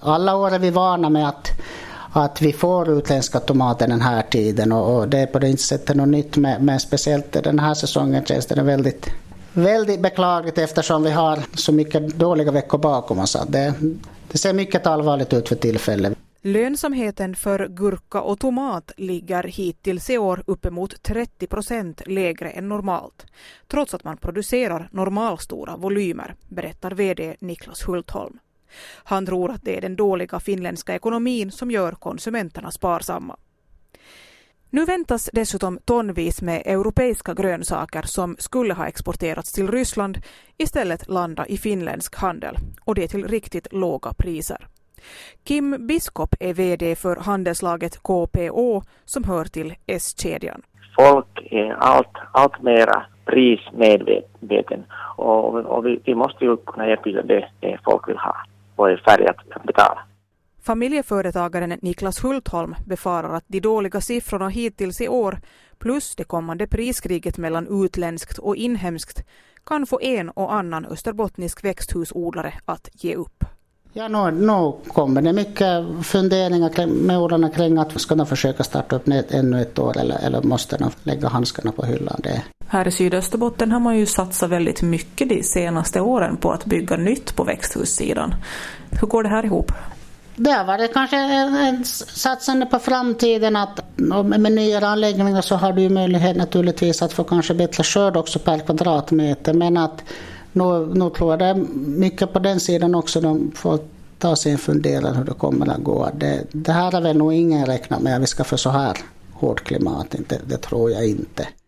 Alla år är vi vana med att vi får utländska tomater den här tiden och det är på det sättet något nytt, men speciellt den här säsongen känns det väldigt beklagligt eftersom vi har så mycket dåliga veckor bakom oss. Det ser mycket allvarligt ut för tillfället. Lönsamheten för gurka och tomat ligger hittills i år uppemot 30% lägre än normalt, trots att man producerar normalstora volymer, berättar vd Niklas Hultholm. Han tror att det är den dåliga finländska ekonomin som gör konsumenterna sparsamma. Nu väntas dessutom tonvis med europeiska grönsaker som skulle ha exporterats till Ryssland istället landa i finländsk handel, och det till riktigt låga priser. Kim Biskop är vd för handelslaget KPO som hör till S-kedjan. Folk är allt mera prismedveten och vi måste ju kunna erbjuda det folk vill ha och är färdiga att betala. Familjeföretagaren Niklas Hultholm befarar att de dåliga siffrorna hittills i år plus det kommande priskriget mellan utländskt och inhemskt kan få en och annan österbottnisk växthusodlare att ge upp. Ja, nu kommer det mycket funderingar med odlarna kring att ska de försöka starta upp ännu ett år eller måste de lägga handskarna på hyllan. Här i Sydösterbotten har man ju satsat väldigt mycket de senaste åren på att bygga nytt på växthussidan. Hur går det här ihop? Det har varit kanske en satsande på framtiden att med nya anläggningar så har du möjlighet naturligtvis att få kanske bättre skörd också per kvadratmeter, men att nu tror jag det är mycket på den sidan också de får ta sig en funderare hur det kommer att gå. Det här är väl nog ingen räknat med att vi ska få så här hårt klimat, det tror jag inte.